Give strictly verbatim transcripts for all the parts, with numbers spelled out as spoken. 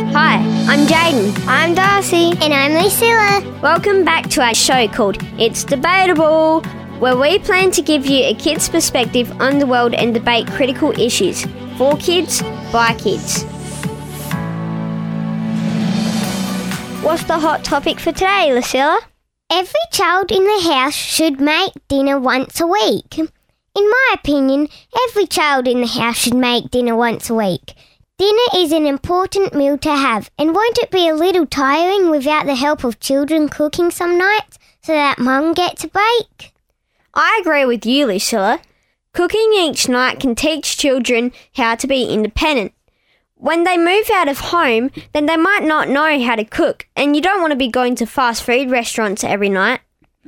Hi, I'm Jaden. I'm Darcy. And I'm Lucilla. Welcome back to our show called It's Debatable, where we plan to give you a kid's perspective on the world and debate critical issues for kids, by kids. What's the hot topic for today, Lucilla? Every child in the house should make dinner once a week. In my opinion, every child in the house should make dinner once a week. Dinner is an important meal to have, and won't it be a little tiring without the help of children cooking some nights so that Mum gets a break? I agree with you, Lucilla. Cooking each night can teach children how to be independent. When they move out of home, then they might not know how to cook, and you don't want to be going to fast food restaurants every night.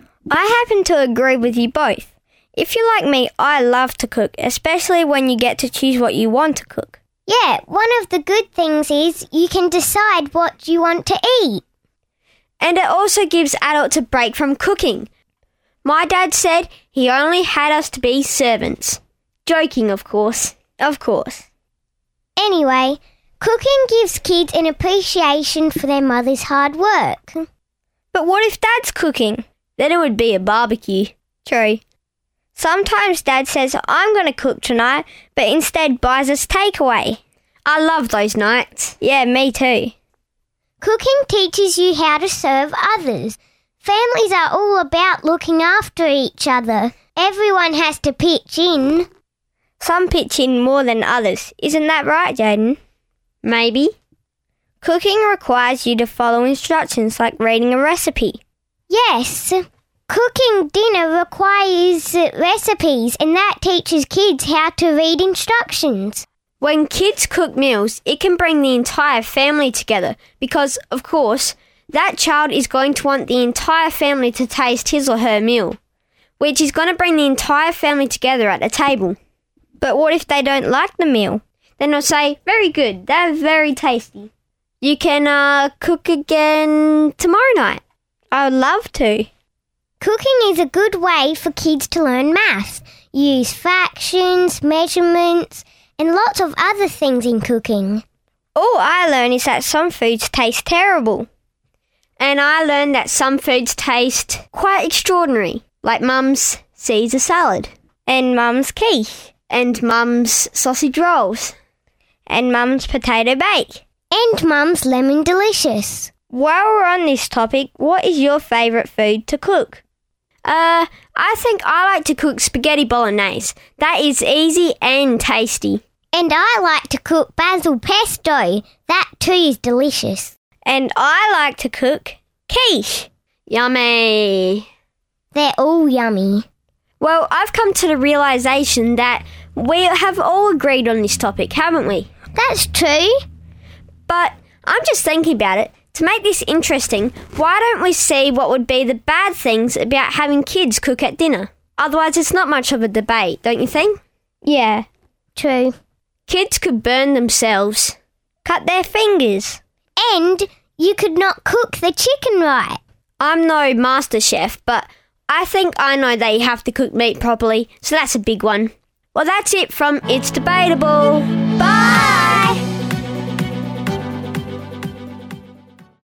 I happen to agree with you both. If you're like me, I love to cook, especially when you get to choose what you want to cook. Yeah, one of the good things is you can decide what you want to eat. And it also gives adults a break from cooking. My dad said he only had us to be servants. Joking, of course. Of course. Anyway, cooking gives kids an appreciation for their mother's hard work. But what if Dad's cooking? Then it would be a barbecue. True. Sometimes Dad says, I'm going to cook tonight, but instead buys us takeaway. I love those nights. Yeah, me too. Cooking teaches you how to serve others. Families are all about looking after each other. Everyone has to pitch in. Some pitch in more than others. Isn't that right, Jaden? Maybe. Cooking requires you to follow instructions like reading a recipe. Yes. Cooking dinner requires recipes, and that teaches kids how to read instructions. When kids cook meals, it can bring the entire family together because, of course, that child is going to want the entire family to taste his or her meal, which is going to bring the entire family together at the table. But what if they don't like the meal? Then they'll say, very good, they're very tasty. You can uh, cook again tomorrow night. I would love to. Cooking is a good way for kids to learn maths, use fractions, measurements, and lots of other things in cooking. All I learn is that some foods taste terrible. And I learned that some foods taste quite extraordinary, like Mum's Caesar salad, and Mum's quiche, and Mum's sausage rolls, and Mum's potato bake, and Mum's lemon delicious. While we're on this topic, what is your favourite food to cook? Uh, I think I like to cook spaghetti bolognese. That is easy and tasty. And I like to cook basil pesto. That too is delicious. And I like to cook quiche. Yummy. They're all yummy. Well, I've come to the realisation that we have all agreed on this topic, haven't we? That's true. But I'm just thinking about it. To make this interesting, why don't we see what would be the bad things about having kids cook at dinner? Otherwise, it's not much of a debate, don't you think? Yeah, true. Kids could burn themselves, cut their fingers. And you could not cook the chicken right. I'm no master chef, but I think I know that you have to cook meat properly, so that's a big one. Well, that's it from It's Debatable. Bye!